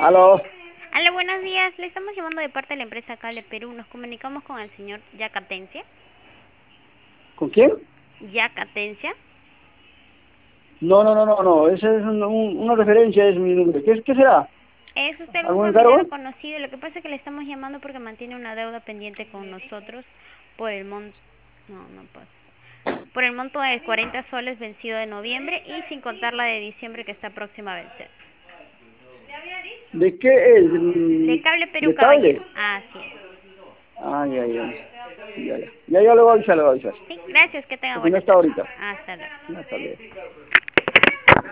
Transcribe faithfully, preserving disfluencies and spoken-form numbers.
Aló, Hola, buenos días. Le estamos llamando de parte de la empresa Cable Perú. Nos comunicamos con el señor Yacatencia. ¿con quién? Yacatencia. No, no, no, no, no, esa es un- un- una referencia, es mi nombre. ¿Qué, qué será? ¿Es usted algún ¿Algún familiar o encargo? conocido? Lo que pasa es que le estamos llamando porque mantiene una deuda pendiente con nosotros por el monto... No, no pasa. Por el monto de cuarenta soles vencido de noviembre y sin contar la de diciembre que está próxima a vencer. ¿De qué es? De Mm, Cable Perú, ¿De caballero. cable? Así es. Ah, ya, ya, ya, ya. Ya, ya le voy a avisar, le voy a avisar. Sí, gracias. Que tenga Porque no buena está tarde. ahorita. Hasta luego. Hasta luego.